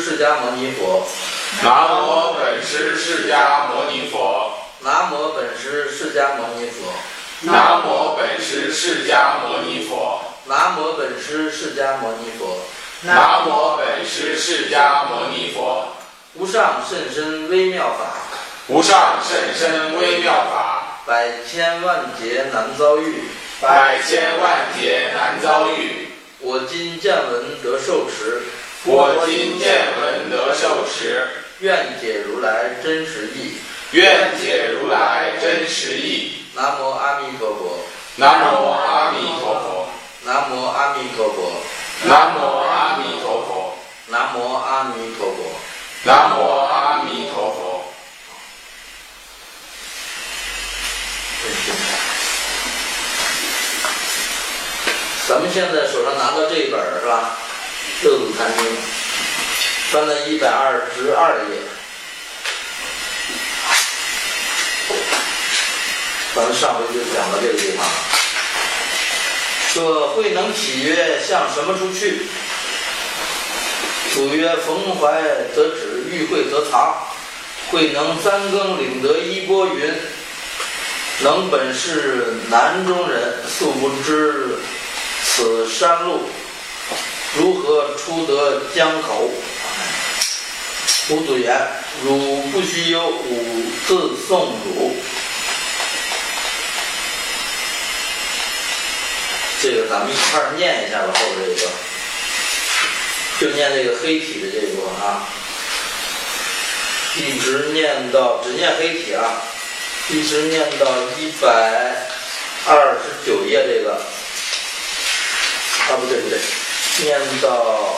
释迦牟尼佛。 南无本师释迦牟尼佛。 南无本师释迦牟尼佛。 南无本师释迦牟尼佛。 南无本师释迦牟尼佛。 南无本师释迦牟尼佛。 无上甚深微妙法。 无上甚深微妙法。 百千万劫难遭遇。 百千万劫难遭遇。 我今见闻得受持。 我今见闻得受持。 愿解如来真实义。 愿解如来真实义。 南无阿弥陀佛。 南无阿弥陀佛。 南无阿弥陀佛。 南无阿弥陀佛。 南无阿弥陀佛。 南无阿弥陀佛。 咱们现在手上拿到这一本是吧？《六祖坛经》，翻到122页。咱们上回就讲到这个地方了，说慧能体曰：向什么处去？祖曰：逢怀则止，遇会则藏。慧能三更领得衣钵云：能本是南中人，素不知此山路，如何出得江口？吾祖言：汝不须忧，吾自送汝。这个咱们一块儿念一下吧，后边这个就念这个黑体的这个啊，一直念到只念黑体啊，一直念到129页这个啊，不对，念到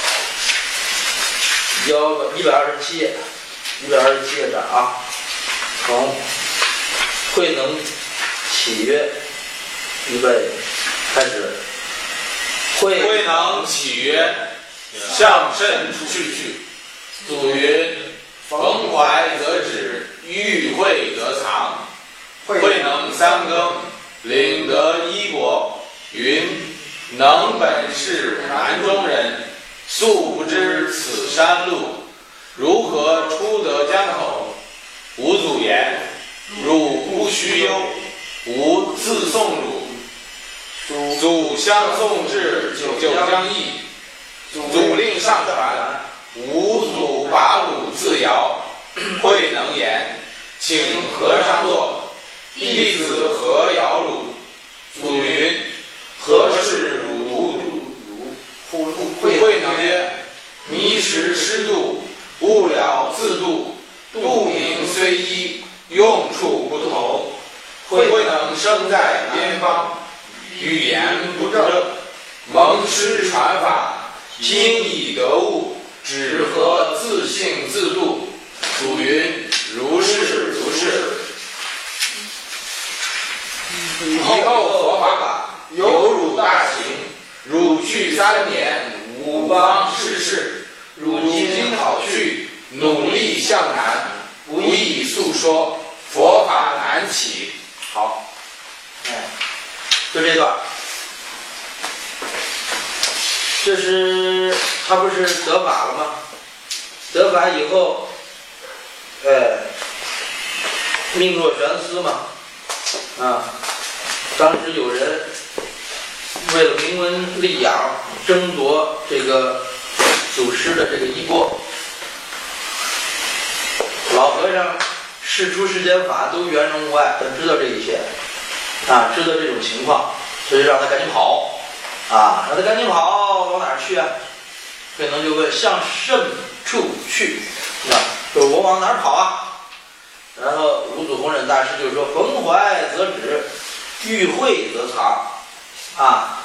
127页这儿啊，从慧能起曰，预备开始。 慧能起曰：向甚处去？祖云：逢怀则止，遇会则藏。慧能三更领得衣钵云：能本是南中人，素不知此山路，如何出得江口？吾祖言：汝不须忧，吾自送汝。祖相送至九江驿，祖令上船，吾祖把汝自摇。慧能言：请和尚坐，弟子何摇汝？祖云：何事汝度？慧能曰：迷时失度，悟了自度。度名虽一，用处不同。慧能生在边方，语言不正，蒙师传法，听以得悟，只合自性自度。祖云：如是如是。以后佛法有汝大行，汝去3年，五方世事，汝今好去，努力向南，不易诉说，佛法难起。 好，就这段。这是他不是得法了吗？得法以后，命若悬丝嘛，啊，当时有人为了名闻利养，争夺这个祖师的这个衣钵，老和尚世出世间法都圆融无碍，他知道这一切，啊，知道这种情况，所以让他赶紧跑。啊，让他赶紧跑，往哪儿去啊？慧能就问：向甚处去？啊，说我往哪儿跑啊？然后五祖弘忍大师就说：逢怀则止，遇会则藏。啊，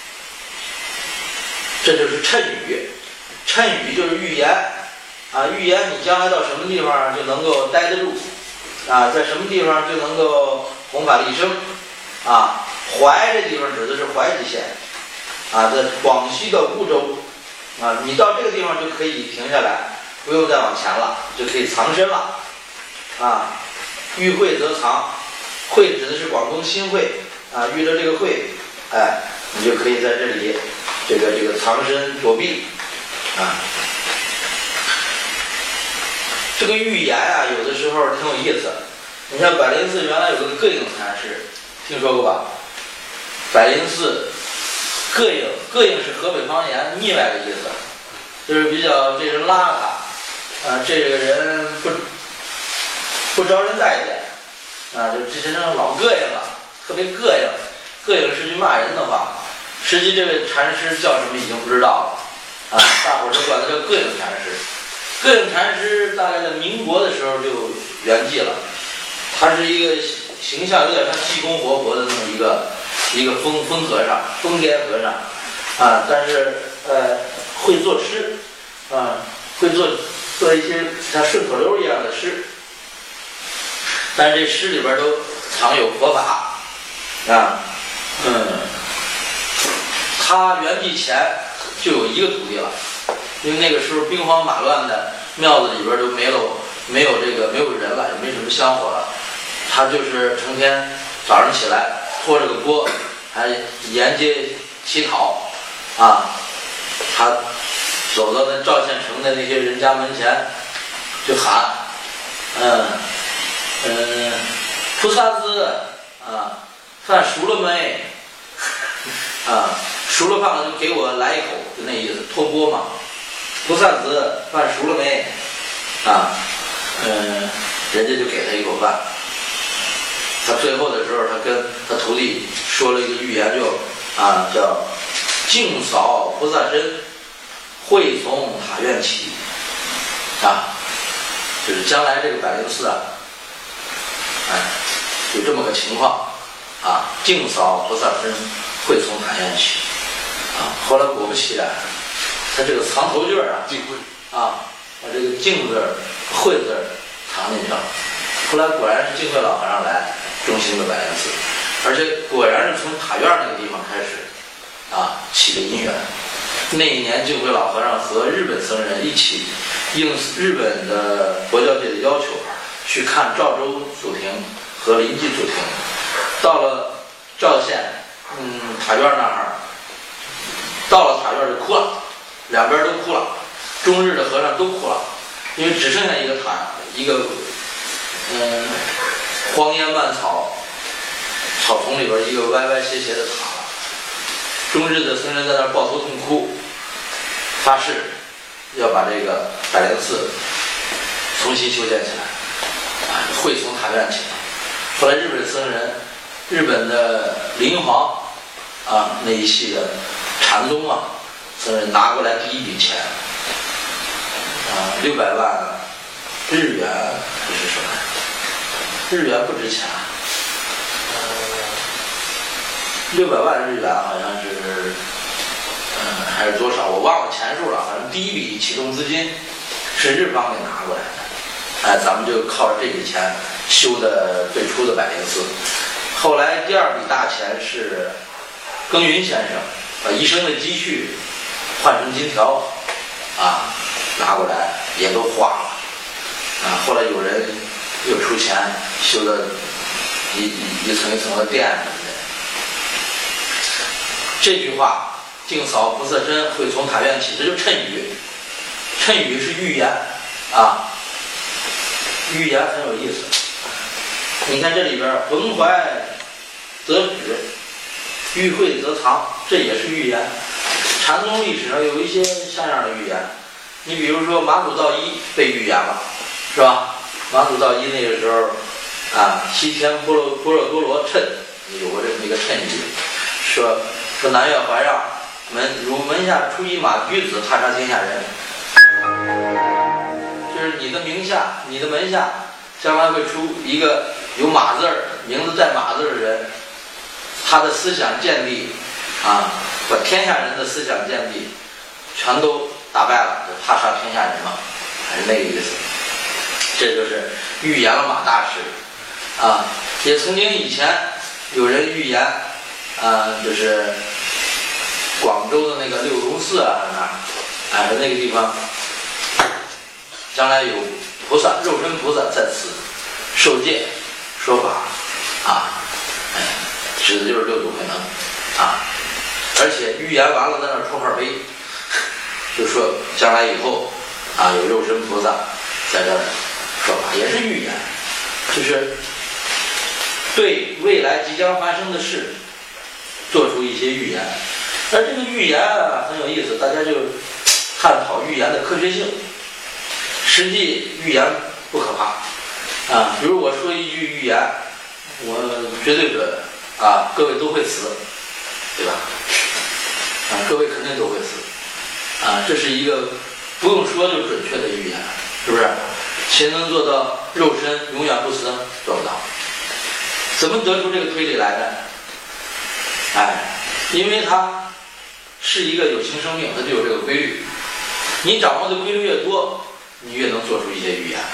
这就是谶语。谶语就是预言啊，预言你将来到什么地方就能够待得住啊，在什么地方就能够弘法利生啊。怀这地方指的是怀集县。啊，在广西的梧州，啊，你到这个地方就可以停下来，不用再往前了，就可以藏身了。啊，遇会则藏，会指的是广东新会啊，遇到这个会，你就可以在这里这个藏身躲避啊。 这个预言啊，有的时候挺有意思。你看百灵寺原来有个膈应禅师，听说过吧？百灵寺膈应是河北方言腻歪的意思，就是比较这人邋遢啊，这个人不招人待见啊，就这些人老膈应了，特别膈应。膈应是句骂人的话，实际这位禅师叫什么已经不知道了啊，大伙儿都管他叫膈应禅师。膈应禅师大概在民国的时候就圆寂了，他是一个形象有点像济公活佛的那么一个疯和尚，疯癫和尚啊，但是会作诗啊，会做一些像顺口溜一样的诗，但是这诗里边都藏有佛法啊。他圆寂前就有一个徒弟了，因为那个时候兵荒马乱的，庙子里边都没有人了，也没什么香火了。他就是成天早上起来拖着个锅，还沿街乞讨啊。他走到那赵县城的那些人家门前，就喊，菩萨子啊，饭熟了没？啊，熟了饭了就给我来一口，就那意思，托钵嘛。菩萨子，饭熟了没？啊，人家就给他一口饭。他最后的时候，他跟他徒弟说了一个寓言，叫净扫菩萨身，会从塔院起。啊，就是将来这个百灵寺啊，有这么个情况啊，净扫菩萨身，会从塔院起。啊，后来果不其然，他这个藏头句啊，把这个净字、会字藏进去了。后来果然是净慧老和尚来中兴的百灵寺，而且果然是从塔院那个地方开始起的因缘。那一年净慧老和尚和日本僧人一起应日本的佛教界的要求，去看赵州祖庭和临济祖庭。到了赵县塔院那儿，到了塔院就哭了，两边都哭了，中日的和尚都哭了，因为只剩下一个塔，一个荒烟蔓草草丛里边一个歪歪斜斜的塔了。中日的僧人在那儿抱头痛哭，发誓要把这个百灵寺重新修建起来，会从塔院起来。后来日本僧人，日本的林皇那一系的禅宗僧人拿过来第一笔钱600万日元，这是什么？日元不值钱，600万日元好像是还是多少我忘了钱数了，反正第一笔启动资金是日方给拿过来的，咱们就靠着这笔钱修的最初的百灵寺。后来第二笔大钱是耕耘先生把一生的积蓄换成金条拿过来也都花了后来有人又出钱修的一层一层的殿什么的。这句话净扫菩萨身，会从塔院起，这就谶语。谶语是预言预言很有意思。你看这里边逢怀则止，遇会则藏，这也是预言。禅宗历史上有一些像样的预言，你比如说马祖道一被预言了，是吧？马祖道一那个时候西天般若多罗谶，有过这么一个谶语，说南岳怀让如门下出一马驹子，踏杀天下人。就是你的名下，你的门下将来会出一个有马字儿，名字带马字的人，他的思想见地把天下人的思想见地全都打败了，就踏杀天下人嘛，还是那个意思。这就是预言了马大师也曾经以前有人预言就是广州的那个六龙寺那个地方将来有菩萨肉身菩萨在此受戒说法指的就是六祖慧能而且预言完了在那儿戳块碑，就说将来以后有肉身菩萨在这儿说法，也是预言，就是对未来即将发生的事做出一些预言。而这个预言啊很有意思，大家就探讨预言的科学性。实际预言不可怕啊，比如我说一句预言，我绝对准啊，各位都会死，对吧？啊，各位肯定都会死啊，这是一个不用说就准确的预言，是不是？谁能做到肉身永远不死？做不到。怎么得出这个推理来的？哎，因为它是一个有形生命，它就有这个规律。你掌握的规律越多，你越能做出一些预言。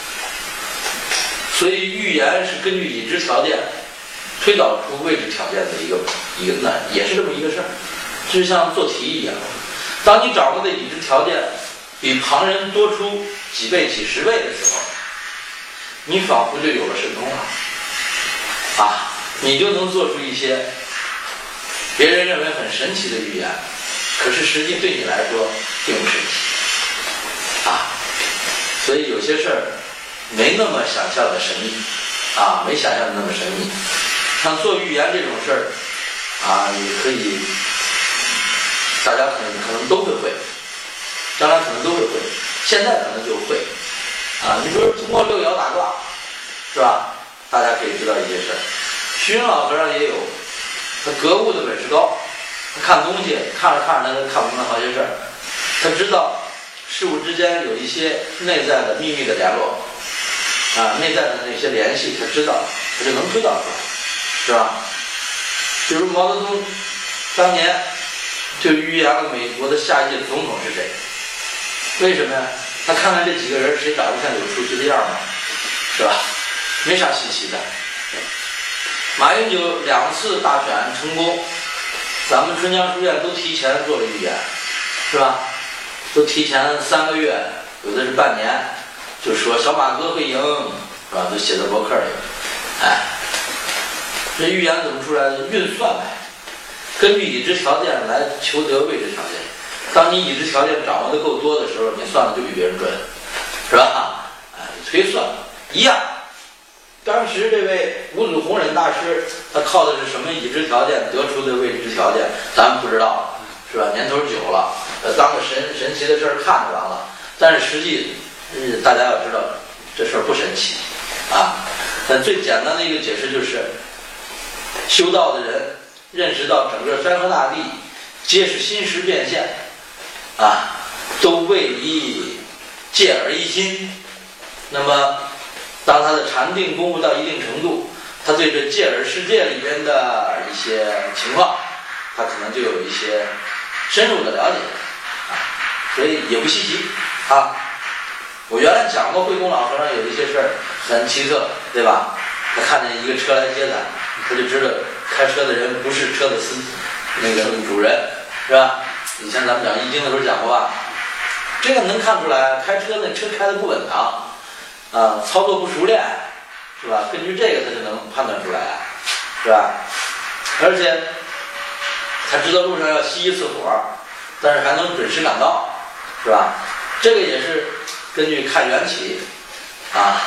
所以预言是根据已知条件推导出未知条件的一个那也是这么一个事儿，就像做题一样。当你掌握的已知条件比旁人多出几倍、几十倍的时候，你仿佛就有了神通了啊！你就能做出一些别人认为很神奇的预言，可是实际对你来说并不神奇啊。所以有些事儿没那么想象的神秘啊，没想象的那么神秘。像做预言这种事儿啊，也可以，大家可能都会，将来可能都会，现在可能就会啊。你比如通过六爻打卦，是吧？大家可以知道一些事儿。虚云老和尚也有，他格物的本事高，他看东西看着看着他就看明白好些事儿，他知道事物之间有一些内在的秘密的联络啊，内在的那些联系，他知道，他就能推导出来，是吧？比如毛泽东当年就预言了美国的下一届总统是谁，为什么呀？他看看这几个人谁长得像有出息的样吗？是吧？没啥稀奇的。马英九2次大选成功，咱们春江书院都提前做了预言，是吧？都提前3个月，有的是半年，就说小马哥会赢，是吧？都写在博客里。哎，这预言怎么出来的？运算呗，根据已知条件来求得未知条件。当你已知条件掌握的够多的时候，你算的就比别人准，是吧？哎，推算一样。当时这位五祖弘忍大师，他靠的是什么已知条件得出的未知条件，咱们不知道，是吧？年头久了，当个神奇的事儿看着完了。但是实际，大家要知道，这事儿不神奇啊。最简单的一个解释就是，修道的人认识到整个山河大地皆是心识变现啊，都为一戒而一心。那么当他的禅定功夫到一定程度，他对这戒耳世界里边的一些情况，他可能就有一些深入的了解啊，所以也不稀奇啊。我原来讲过慧公老和尚有一些事儿很奇特，对吧？他看见一个车来接他，他就知道开车的人不是车的那个主人，是吧？以前咱们讲易经的时候讲过吧，这个能看出来，开车那车开得不稳当。啊，操作不熟练，是吧？根据这个他就能判断出来啊，是吧？而且他知道路上要熄一次火，但是还能准时赶到，是吧？这个也是根据看缘起啊。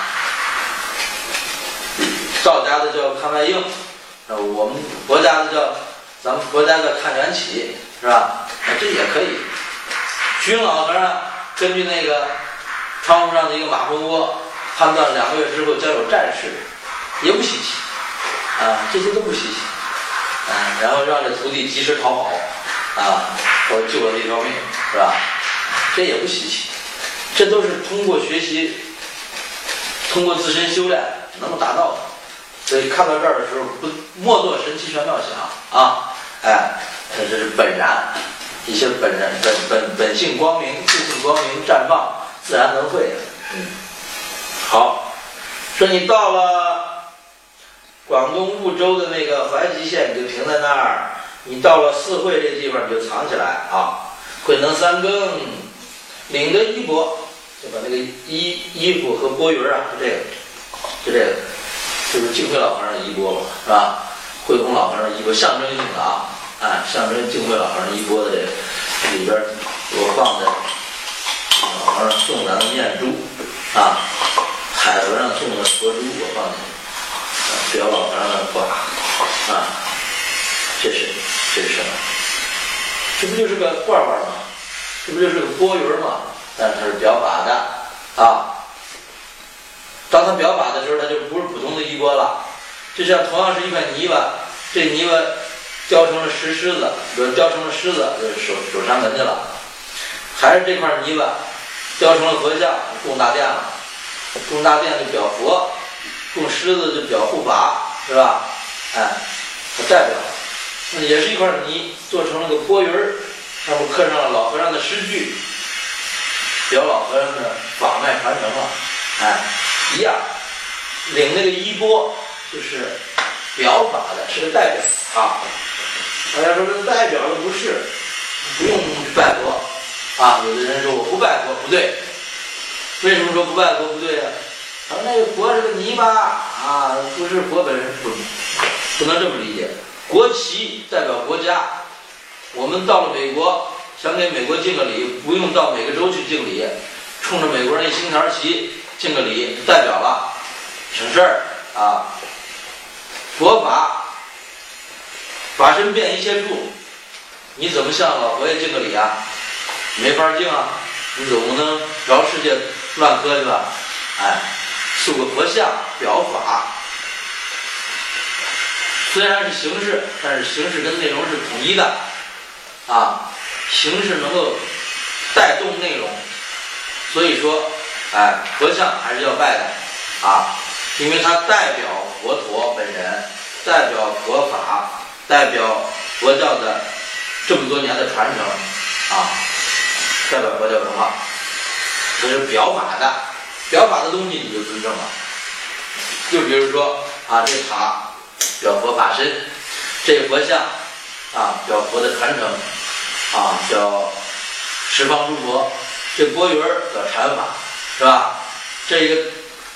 道家的叫看外应，我们国家的咱们国家叫看缘起，是吧？这也可以。虚云老和尚根据那个窗户上的一个马蜂窝，判断2个月之后将有战事，也不稀奇啊，这些都不稀奇啊。然后让这徒弟及时逃跑啊，或者救了一条命，是吧？这也不稀奇，这都是通过学习，通过自身修炼能够达到的。所以看到这儿的时候，不莫作神奇玄妙想啊，哎，这是本然，一些本性光明、自性光明绽放，自然能会的。好，说你到了广东梧州的那个怀集县，你就停在那儿；你到了四会这地方，你就藏起来啊。慧能3更，领着衣钵，就把那个衣服和钵盂啊，就这个，就是净慧老和尚的衣钵嘛，是吧？慧空老和尚的衣钵，象征性的啊，象征净慧老和尚衣钵的这里边，我放的老和尚送咱的念珠啊。 佛珠我放进去，表老和尚的卦啊，这是什么？这不就是个罐罐吗？这不就是个钵盂吗？但是它是表法的啊。当它表法的时候，它就不是普通的衣钵了。就像同样是一块泥巴，这泥巴雕成了石狮子，比如雕成了狮子，就是守山门去了；还是这块泥巴雕成了佛像，供大殿了。供大殿就表佛，供狮子就表护法，是吧？哎，它代表。那也是一块泥做成了个钵盂，上面刻上了老和尚的诗句，表老和尚的法脉传承了。哎，一样，领那个衣钵就是表法的，是个代表啊。大家说这代表的不是，不用拜佛啊。有的人说我不拜佛，不对。为什么说不拜佛不对啊？他说那个佛是个泥巴啊，不是佛本身，不能这么理解。国旗代表国家，我们到了美国，想给美国敬个礼，不用到每个州去敬礼，冲着美国人那星条旗敬个礼，代表了，省事儿啊。佛法，法身遍一切处，你怎么向老佛爷敬个礼啊？没法敬啊，你总不能饶世界乱磕去吧？哎，塑个佛像表法。虽然是形式，但是形式跟内容是统一的，啊，形式能够带动内容，所以说，哎，佛像还是要拜的，啊，因为它代表佛陀本人，代表佛法，代表佛教的这么多年的传承，啊，代表佛教文化，这是表法的，表法的东西你就尊重了。就比如说啊，这塔。表佛法身，这个佛像啊，表佛的传承啊，表十方诸佛。这钵盂表禅法，是吧？这个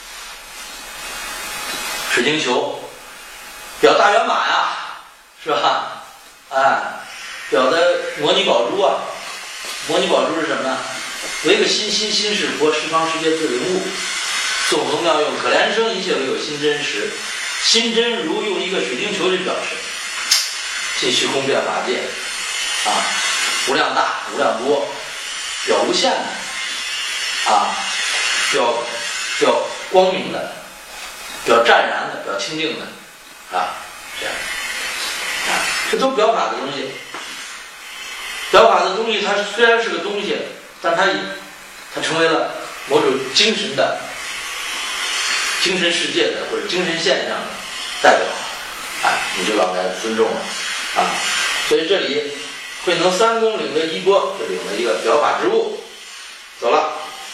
水晶球表大圆满呀，是吧？哎，表的摩尼宝珠啊，摩尼宝珠是什么呢？唯个心是佛，十方世界最为物。纵横妙用，可怜生，一切唯有心真实。心真如用一个水晶球去表示，尽虚空变法界，啊，无量大无量多，表无限的，啊，表光明的，表湛然的，表清净的，啊，这样，啊，这都表法的东西。表法的东西，它虽然是个东西，但它成为了某种精神的。精神世界的或者精神现象的代表，哎，你就要来尊重了啊。所以这里慧能三公领的衣钵，就领了一个表法之物，走了。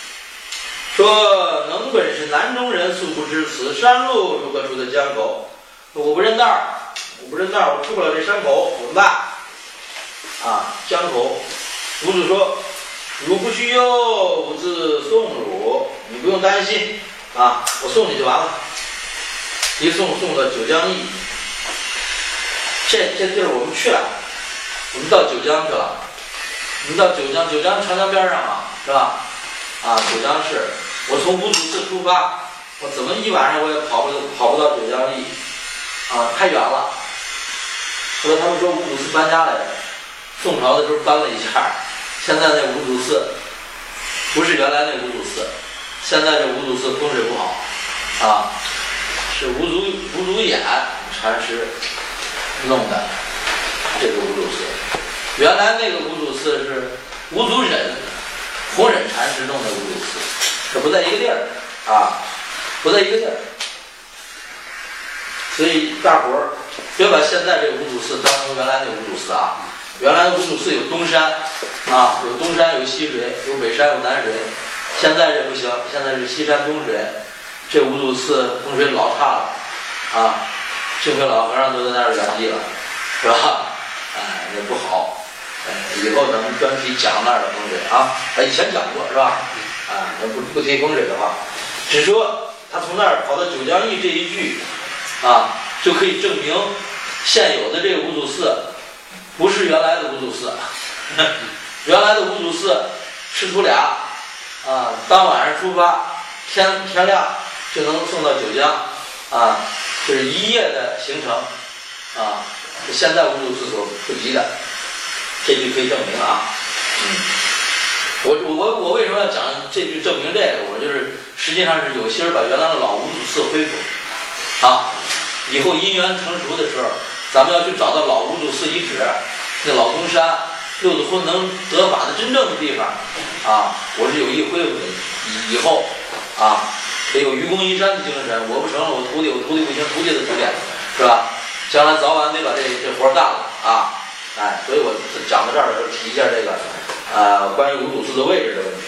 说能本是南中人，素不知此山路如何出的江口？我不认道儿，我出不了这山口，怎么办？啊，江口，夫子说：“汝不须忧，吾自送汝，你不用担心。”啊，我送你就完了，一送到九江驿，这地儿我们去了，我们到九江去了，我们到九江长江边上嘛，是吧？啊，九江市，我从五祖寺出发，我怎么一晚上我也跑不到九江驿，啊，太远了。后来他们说五祖寺搬家来着，宋朝的时候搬了一下，现在那五祖寺不是原来那五祖寺。现在这五祖寺风水不好，啊，是五祖衍禅师弄的这个五祖寺。原来那个五祖寺是五祖忍弘忍禅师弄的五祖寺，这不在一个地儿啊，不在一个地儿。所以大伙儿别把现在这个五祖寺当成原来那五祖寺啊。原来的五祖寺有东山啊，有东山，有西水，有北山，有南水。现在这不行，现在是西山东水，这五祖寺风水老差了，啊，幸亏老和尚都在那儿圆寂了，是吧？哎，也不好，以后咱们专题讲那儿的风水啊，以前讲过是吧？啊，不提风水的话，只说他从那儿跑到九江驿这一句，啊，就可以证明现有的这个五祖寺不是原来的五祖寺，原来的五祖寺师徒俩。啊，当晚上出发，天亮， 就能送到九江，啊，这是一夜的行程，啊，是现在无主寺所不及的，这句可以证明啊，我为什么要讲这句证明这个？我就是实际上是有心把原来的老无主寺恢复，啊，以后因缘成熟的时候，咱们要去找到老无主寺遗址，那老东山六祖慧能得法的真正的地方，啊，我是有意恢复的，以后啊。得有愚公移山的精神，我不成了，我徒弟不行，徒弟的徒弟，是吧？将来早晚得把这活干了啊！哎，所以我讲到这儿的时候提一下这个关于无主寺的位置的问题。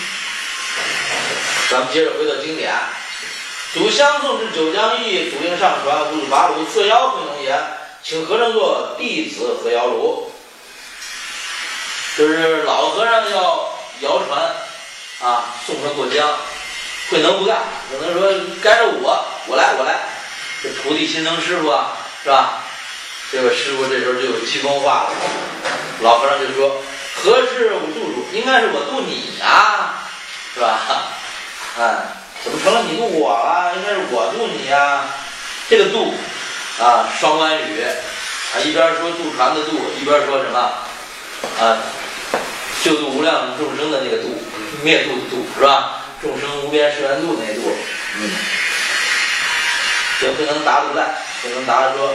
咱们接着回到经典，祖相送至九江驿，祖应上传，无主拔炉，色邀慧能言，请和尚做弟子和摇炉。就是老和尚要摇船啊，送他过江。慧能不干，慧能说该着我来，这徒弟心疼师傅啊，是吧？这个师傅这时候就有激动话了，老和尚就说：“何事我渡主？应该是我渡你呀，是吧？哎，怎么成了你渡我了？应该是我渡你呀。这个渡啊，双关语啊，一边说渡船的渡，一边说什么啊？救度无量众生的那个度，灭度的度，是吧？”众生无边誓愿度那度，这慧能答不在，慧能答说：“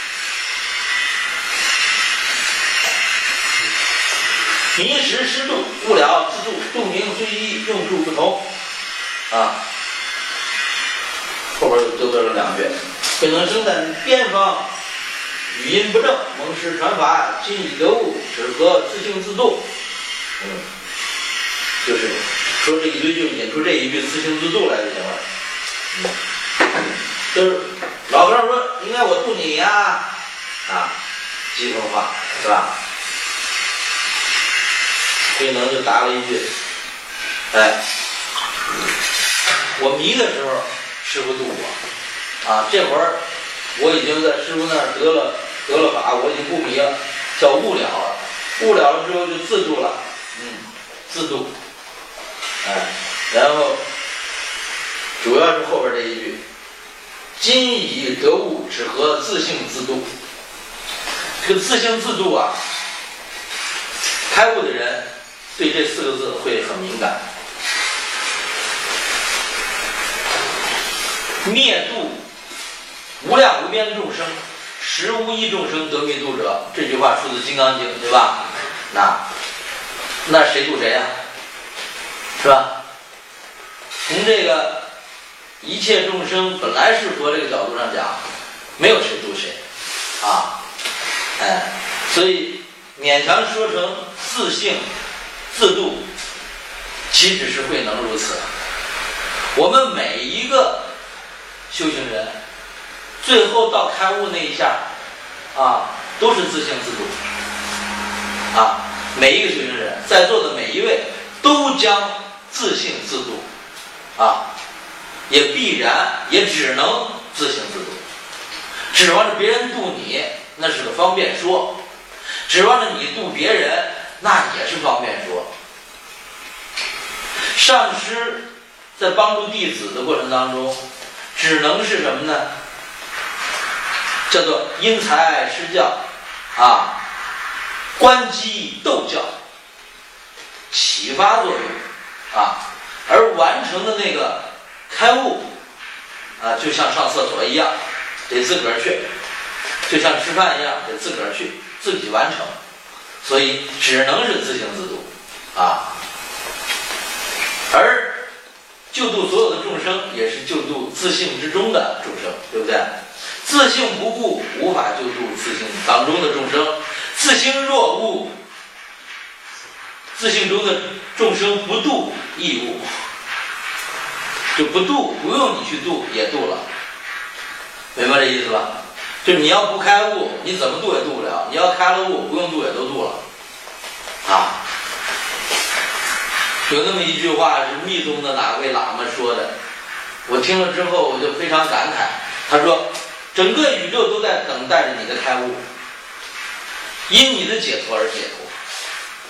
迷时失度，不了自度，度名虽异，用处不同。”啊，后边就这两句。慧能生在边方，语音不正，蒙师传法，今已得悟，只合自性自度。就是说这一句就引出这一句自性自度来就行了。就是老和尚说应该我度你呀，啊，激动话是吧？慧能就答了一句：“哎，我迷的时候师傅度我，啊，这会儿我已经在师傅那儿得了法，我已经不迷了，叫悟了了，悟了了之后就自度了，自度。”哎，然后主要是后边这一句：“今已得悟，只合自性自度。”这个自性自度啊，开悟的人对这四个字会很敏感。灭度无量无边众生，实无一众生得灭度者。这句话出自《金刚经》，对吧？那谁度谁呀？是吧？从这个一切众生本来是佛这个角度上讲，没有谁度谁啊，哎，所以勉强说成自性自度，岂止是慧能如此？我们每一个修行人，最后到开悟那一下啊，都是自性自度啊，每一个修行人，在座的每一位都将自性自度啊，也必然也只能自性自度。指望着别人度你，那是个方便说；指望着你度别人，那也是方便说。上师在帮助弟子的过程当中，只能是什么呢？叫做因材施教啊，观机逗教，启发作用啊，而完成的那个开悟啊，就像上厕所一样，得自个儿去，就像吃饭一样，得自个儿去，自己完成，所以只能是自性自度啊。而救度所有的众生，也是救度自性之中的众生，对不对？自性不悟，无法救度自性当中的众生；自性若悟，自性中的众生不度亦悟，就不度，不用你去度也度了，明白这意思吧？就你要不开悟，你怎么度也度不了；你要开了悟，不用度也都度了啊。有那么一句话是密宗的哪位喇嘛说的，我听了之后我就非常感慨。他说整个宇宙都在等待着你的开悟，因你的解脱而解脱。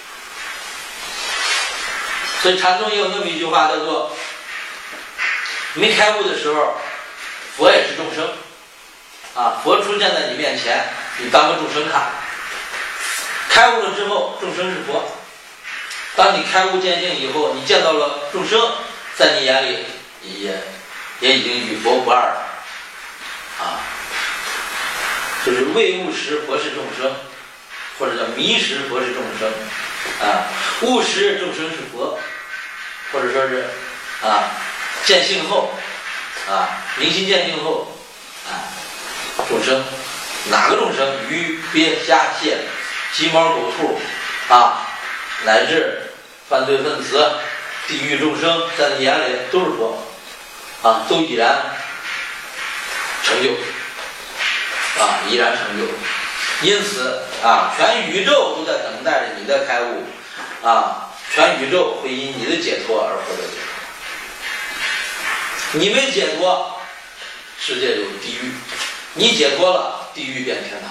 所以禅宗也有那么一句话叫做没开悟的时候，佛也是众生啊，佛出现在你面前，你当个众生看。开悟了之后，众生是佛。当你开悟见性以后，你见到了众生，在你眼里也已经与佛不二了啊。就是未悟时佛是众生，或者叫迷时佛是众生啊，悟时众生是佛，或者说是啊见性后啊明心见性后啊众生，哪个众生？鱼鳖虾蟹鸡猫狗兔啊，乃至犯罪分子地狱众生，在你眼里都是佛啊，都已然成就啊，已然成就。因此啊，全宇宙都在等待着你的开悟啊，全宇宙会因你的解脱而获得解脱。你没解脱，世界有地狱；你解脱了，地狱变天堂。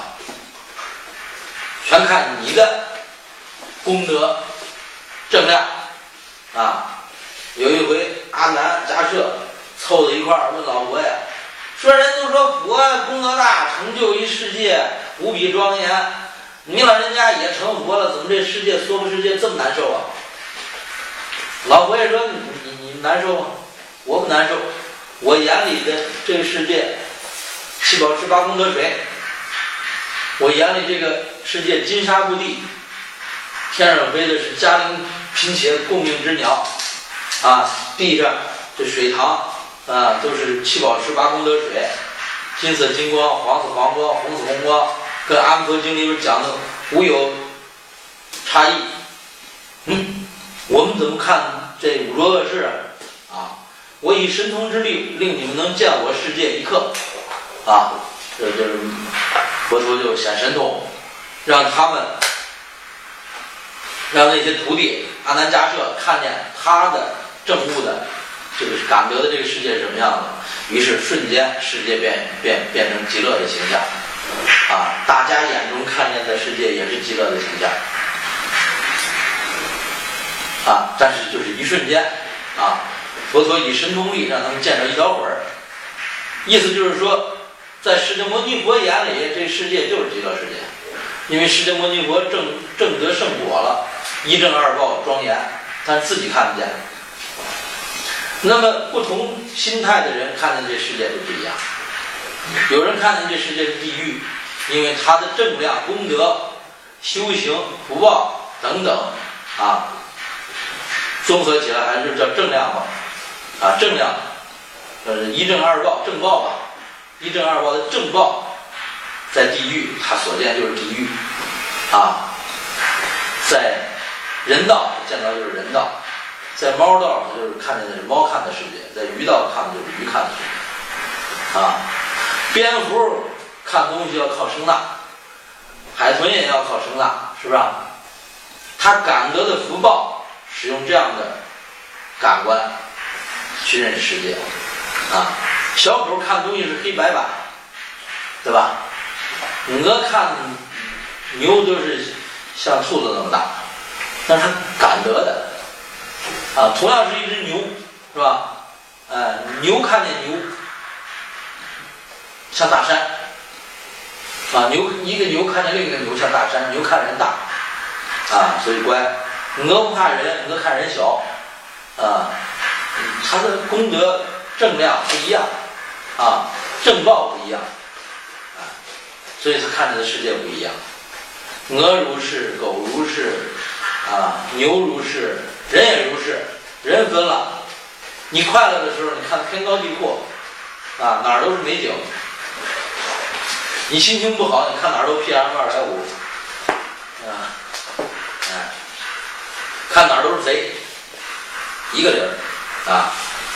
全看你的功德正量啊！有一回，阿难迦摄凑到一块儿问老佛呀，说人都说佛功德大，成就一世界无比庄严，你老人家也成佛了，怎么这世界娑婆世界这么难受啊？老佛爷说你难受吗？我不难受，我眼里的这个世界七宝十八功德水，我眼里这个世界金沙布地，天上飞的是嘉陵贫且共命之鸟啊，地上这水塘啊都是七宝十八功德水，金色金光，黄色黄光，红色红光，跟阿弥陀经里边讲的无有差异。我们怎么看这五浊恶世啊？我以神通之力令你们能见我世界一刻啊！这就是佛陀就显神通，让那些徒弟阿难迦摄看见他的证悟的这个感得的这个世界是什么样的，于是瞬间世界变成极乐的形象啊！大家眼中看见的世界也是极乐的形象啊！但是就是一瞬间啊，佛陀以神通力让他们见着一小会儿，意思就是说，在释迦牟尼佛眼里，这世界就是极乐世界，因为释迦牟尼佛证得圣果了，一正二报庄严，但自己看不见。那么不同心态的人看见这世界就不一样，有人看见这世界是地狱，因为他的正量、功德、修行、福报等等啊，综合起来还是叫正量吧，啊，正量，一正二报，正报吧，一正二报的正报，在地狱他所见就是地狱，啊，在人道见到就是人道，在猫道就是看见的是猫看的世界，在鱼道看的就是鱼看的世界，啊，蝙蝠看东西要靠声呐，海豚也要靠声呐，是不是？他感得的福报，使用这样的感官去认识世界，啊，小狗看东西是黑白版，对吧？鹅看牛都是像兔子那么大，但是它感得的，啊，同样是一只牛，是吧？牛看见牛像大山，啊，一个牛看见另一个牛像大山，牛看人大，啊，所以乖。鹅不怕人，鹅看人小，啊，它的功德正量不一样，啊，正报不一样，啊，所以他看见的世界不一样。鹅如是，狗如是，啊，牛如是，人也如是。人分了，你快乐的时候，你看天高地阔，啊，哪儿都是美景；你心情不好，你看哪儿都 PM2.5，啊，看哪儿都是贼，一个理儿啊。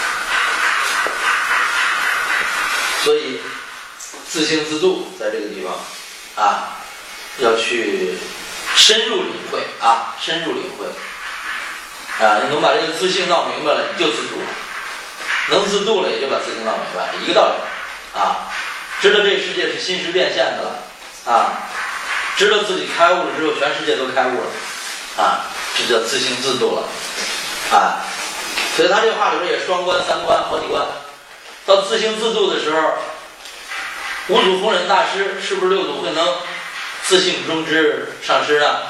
所以自性自度在这个地方啊，要去深入领会啊，深入领会啊，你能把这个自性闹明白了，你就自度了；能自度了，也就把自性闹明白，一个道理啊。知道这世界是心识变现的了啊，知道自己开悟了之后，全世界都开悟了啊，这叫自性自度了啊。所以他这话里边也双关三关好几关到自行自度的时候，五祖弘忍大师是不是六祖慧能自性中之上师呢？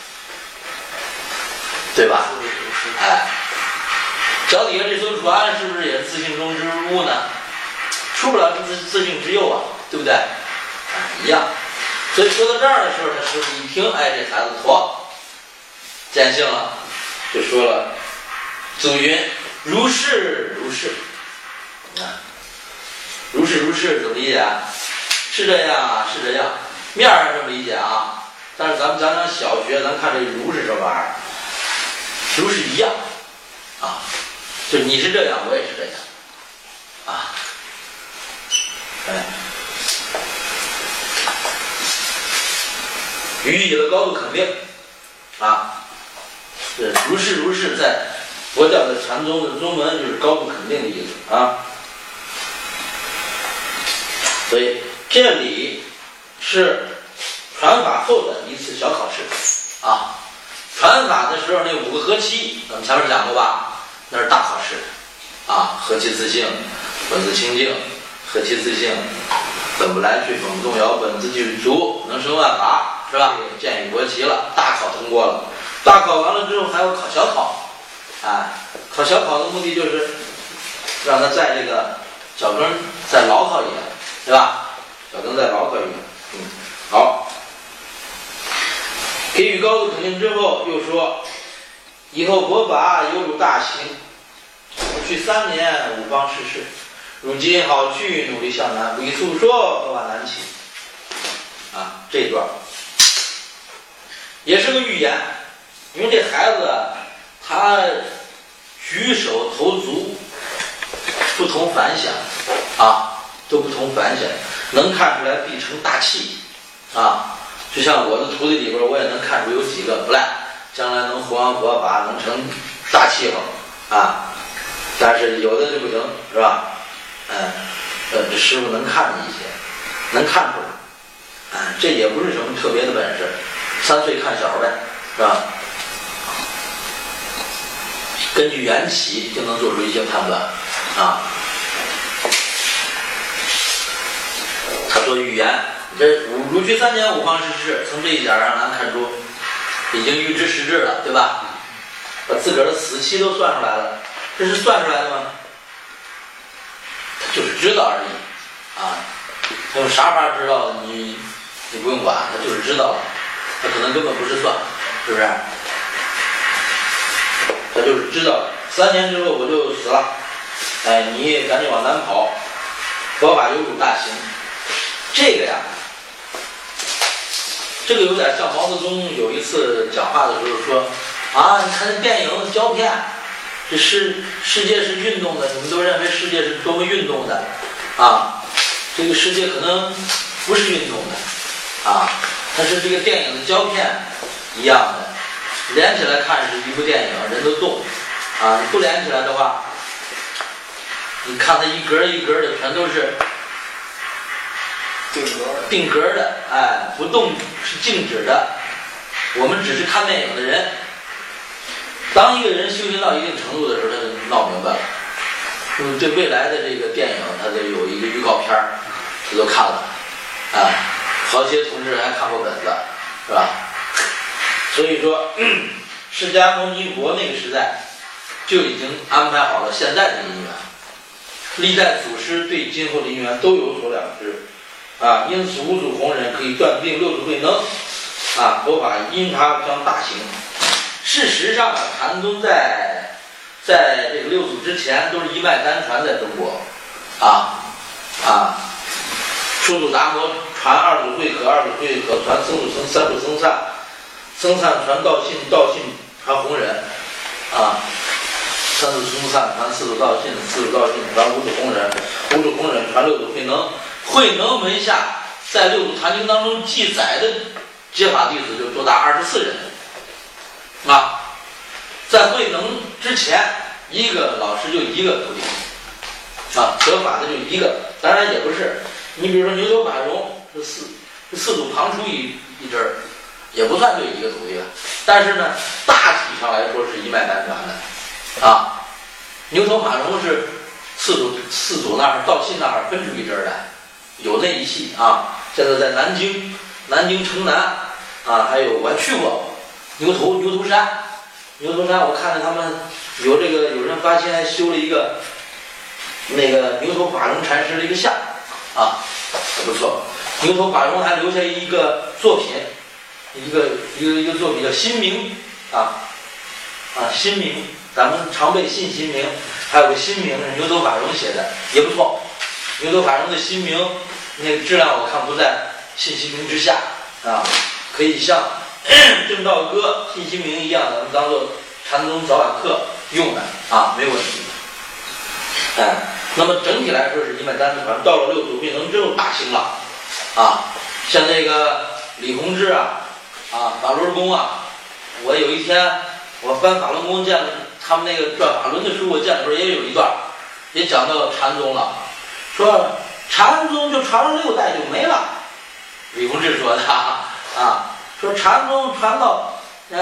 对吧？哎，脚底下这艘船是不是也是自性中之物呢？出不了自性之佑啊，对不对？一样。所以说到这儿的时候，他师傅一听，哎，这孩子妥，见性了，就说了：“祖云，如是如是。”如是如是怎么理解啊？是这样啊，是这样，面上这么理解啊。但是咱们讲讲小学，咱看这如是什么玩意儿？如是一样啊，就你是这样，我也是这样啊。哎，予以了高度肯定啊。是如是如是，在佛教的禅宗的中文就是高度肯定的意思啊。所以这里是传法后的一次小考试啊。传法的时候那5个合期，咱们前面讲过吧？那是大考试啊。何其自性，本自清净；何其自性，本不来去，本不动摇，本自具足，能生万法，是吧？见与国旗了，大考通过了。大考完了之后还要考小考，哎，考小考的目的就是让他在这个脚跟再牢靠一点，对吧？脚跟再牢靠一点。好。给予高度肯定之后，又说：以后佛法犹如大行，过去3年五方世事，如今好去努力向南，不以诉说，何万难起。啊，这段也是个预言，因为这孩子他举手投足不同凡响啊，都不同凡响，能看出来必成大器啊。就像我的徒弟里边，我也能看出有几个不赖，将来能弘扬佛法，能成大气候啊。但是有的就不行，是吧？这师傅能看一些，能看出来，这也不是什么特别的本事，3岁看小呗，是吧？根据缘起就能做出一些判断啊。他说预言。这如去3年五方世事，从这一点上咱看出，已经预知时至了，对吧？把自个儿的死期都算出来了，这是算出来的吗？他就是知道而已啊。他用啥法知道？你不用管，他就是知道了。他可能根本不是算，是不是？他就是知道3年之后我就死了，哎，你也赶紧往南跑，佛法犹如大行。这个呀。这个有点像毛泽东有一次讲话的时候说啊，你看这电影胶片，这世界是运动的，你们都认为世界是多么运动的啊，这个世界可能不是运动的啊，它是这个电影的胶片一样的，连起来看是一部电影，人都动啊，不连起来的话，你看它一格一格的全都是定格的，哎，不动是静止的。我们只是看电影的人，当一个人修行到一定程度的时候，他就闹明白了。对未来的这个电影，他就有一个预告片，他都看了，哎，好些同志还看过本子，是吧？所以说，释迦牟尼佛那个时代就已经安排好了现在的因缘，历代祖师对今后的因缘都有所了知。啊，因此五祖弘忍可以断定六祖慧能啊，佛法因他将大行。事实上啊，禅宗在这个六祖之前都是一脉单传在中国，初祖达摩传二祖慧可，二祖慧可传僧祖僧，三祖僧璨，僧璨传道信，道信传弘忍，三祖僧璨传四祖道信，四祖道信传五祖弘忍，五祖弘忍传六祖慧能。慧能门下在六祖坛经当中记载的结法弟子就多达24人啊。在慧能之前，一个老师就一个徒弟啊，得法的就一个。当然也不是，你比如说牛头马融是四祖旁出一支儿，也不算就一个徒弟了。但是呢，大体上来说是一脉单传的啊。牛头马融是四祖那儿道信那儿分出一支来，有那一系啊。现在在南京城南啊，还有我还去过牛头山，我看见他们有人发现还修了一个那个牛头法融禅师的一个像啊，还不错。牛头法融还留下一个作品，一个作品叫《新明》新明，咱们常背信新明，还有个新明是牛头法融写的，也不错。牛头法融的新明那个质量我看不在信新明之下啊，可以像正道歌信新明一样，咱们当做禅宗早晚课用的啊，没有问题。那么整体来说是一脉单子传，到了六祖慧能之后大兴了啊，像那个李洪志法轮功我有一天我翻法轮功见了他们那个转法轮的书，我见的时候也有一段也讲到禅宗了，说禅宗就传了6代就没了。李洪志说的说禅宗传到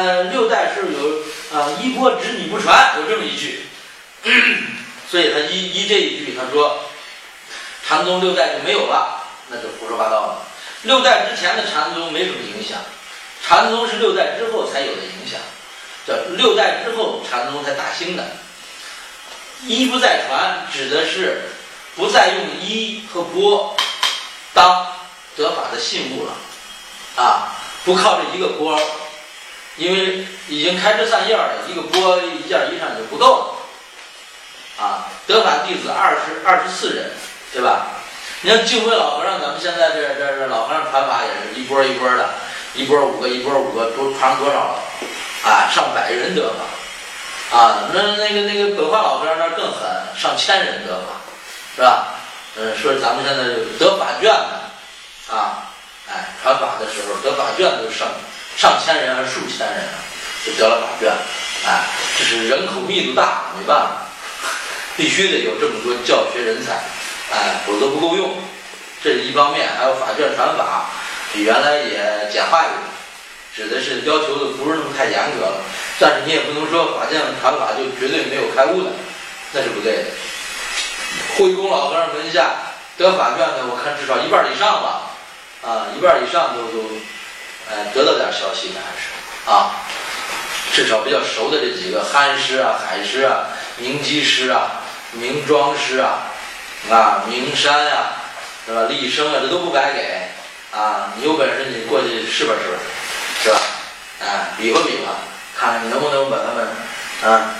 6代是有衣钵直你不传，有这么一句。所以他依这一句，他说禅宗6代就没有了，那就胡说八道了。6代之前的禅宗没什么影响，禅宗是6代之后才有的影响，叫6代之后禅宗才大兴的。衣不再传指的是不再用衣和钵当得法的信物了不靠这一个钵，因为已经开枝散叶了，一个钵一件衣裳就不够了得法弟子24人，对吧？你像净慧老和尚，咱们现在这老和尚传法也是一波一波的，一波5个，一波5个，都传多少了上百人得法那个本化老和尚那更狠，上千人得法，是吧？说咱们现在得法卷的传法的时候得法卷都上千人还是数千人就得了法卷这是人口密度大，没办法，必须得有这么多教学人才否则不够用。这是一方面，还有法卷传法比原来也简化一点，指的是要求的不是那么太严格了，但是你也不能说法卷传法就绝对没有开悟的，那是不对的。慧公老和尚门下得法卷的，我看至少1半以上吧1半以上都得到点消息的，还是至少比较熟的这几个憨师海师明基师明庄师明山是吧？立生这都不白给你有本事你过去试吧，是吧？比划比划，看看你能不能把他们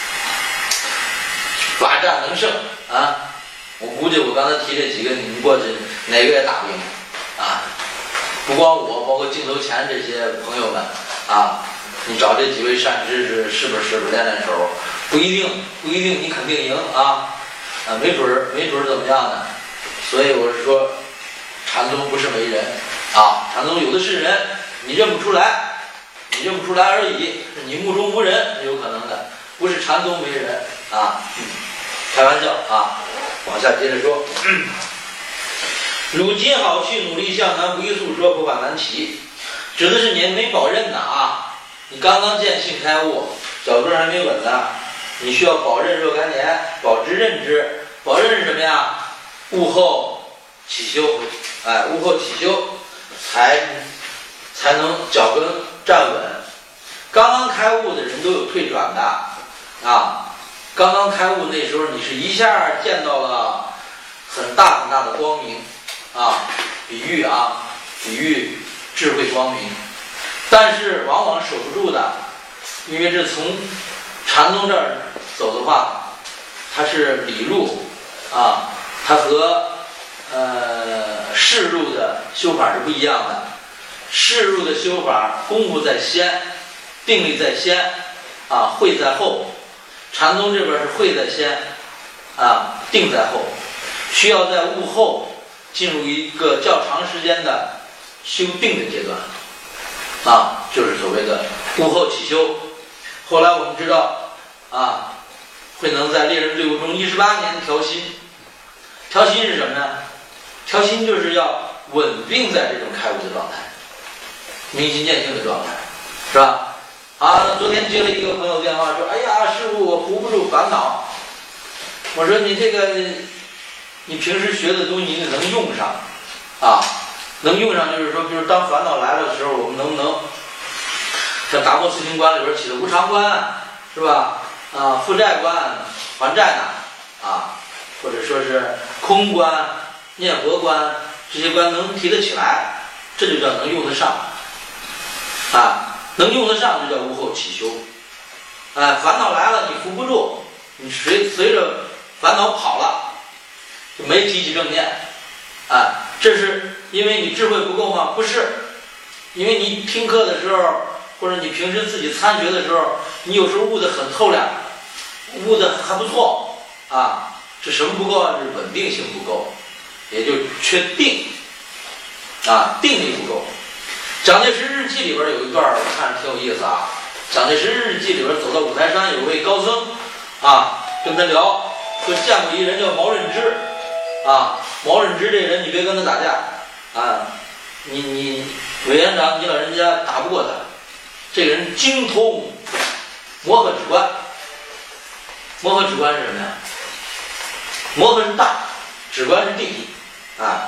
罚站能胜我估计我刚才提这几个，你们过去哪个也打不赢不光我，包括镜头前这些朋友们你找这几位善知识试吧练手，不一定你肯定赢没准怎么样呢？所以我是说，禅宗不是没人禅宗有的是人，你认不出来而已，是你目中无人是有可能的，不是禅宗没人开玩笑往下接着说。汝今好去，努力向南，不宜诉说，佛法难齐，指的是你没保任你刚刚见性开悟，脚跟还没稳呢，你需要保任若干年，保持认知。保任是什么呀？悟后起修悟后起修才能脚跟站稳。刚刚开悟的人都有退转的刚刚开悟那时候你是一下见到了很大的光明比喻智慧光明，但是往往守不住的，因为这从禅宗这儿走的话，它是理路它和世路的修法是不一样的。世路的修法功夫在先，定力在先慧在后，禅宗这边是慧在先定在后，需要在悟后进入一个较长时间的修定的阶段就是所谓的悟后起修。后来我们知道慧能在猎人队伍中18年的调心是什么呢？调心就是要稳定在这种开悟的状态，明心见性的状态，是吧？昨天接了一个朋友电话说，哎呀师父，我扶不住烦恼， 我说你这个，你平时学的东西你能用上，啊，能用上就是说，比如当烦恼来了的时候，我们能不能像《达摩四行观》里边起的无常观，是吧？啊，负债观、还债呢，啊，或者说是空观、念佛观，这些观能提得起来，这就叫能用得上，啊，能用得上就叫无后起修。哎，烦恼来了你扶不住，你随着烦恼跑了，就没提起正念。哎，这是因为你智慧不够吗？不是，因为你听课的时候，或者你平时自己参学的时候，你有时候悟得很透亮，悟得还不错啊。这什么不够啊？是稳定性不够，也就缺定啊，定力不够。蒋介石日记里边有一段我看着挺有意思啊。蒋介石日记里边走到五台山，有位高僧啊，跟他聊，说见过一人叫毛润之啊，毛润之这人你别跟他打架啊，你委员长你老人家打不过他，这个人精通摩诃止观。摩诃止观是什么呀？摩诃是大，止观是定义啊。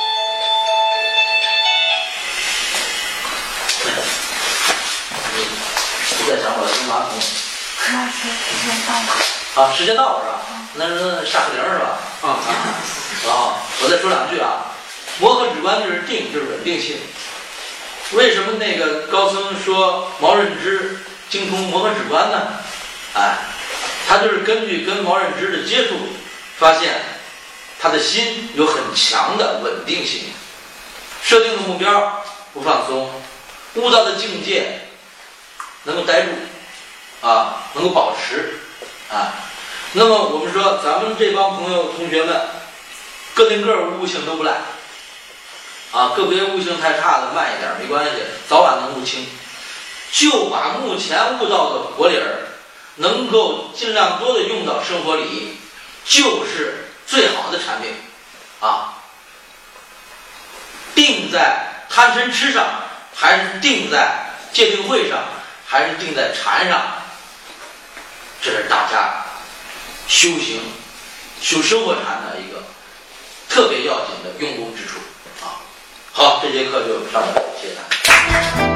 不再想我了，用马桶。 老师，时间到了。 啊，时间到了是吧？那下课铃是吧？我再说两句啊。摩诃止观就是定，就是稳定性。为什么那个高僧说毛润之精通摩诃止观呢？哎，他就是根据跟毛润之的接触，发现他的心有很强的稳定性，设定的目标不放松，悟到的境界能够待住，啊，能够保持，啊。那么我们说，咱们这帮朋友同学们，个定个悟性都不赖，啊，个别悟性太差的慢一点没关系，早晚能悟清。就把目前悟到的果理儿，能够尽量多的用到生活里，就是最好的产品，啊。定在贪嗔痴上，还是定在戒定慧上，还是定在禅上，这是大家修行、修生活禅的一个特别要紧的用功之处啊。好，这节课就上这儿，谢谢大家。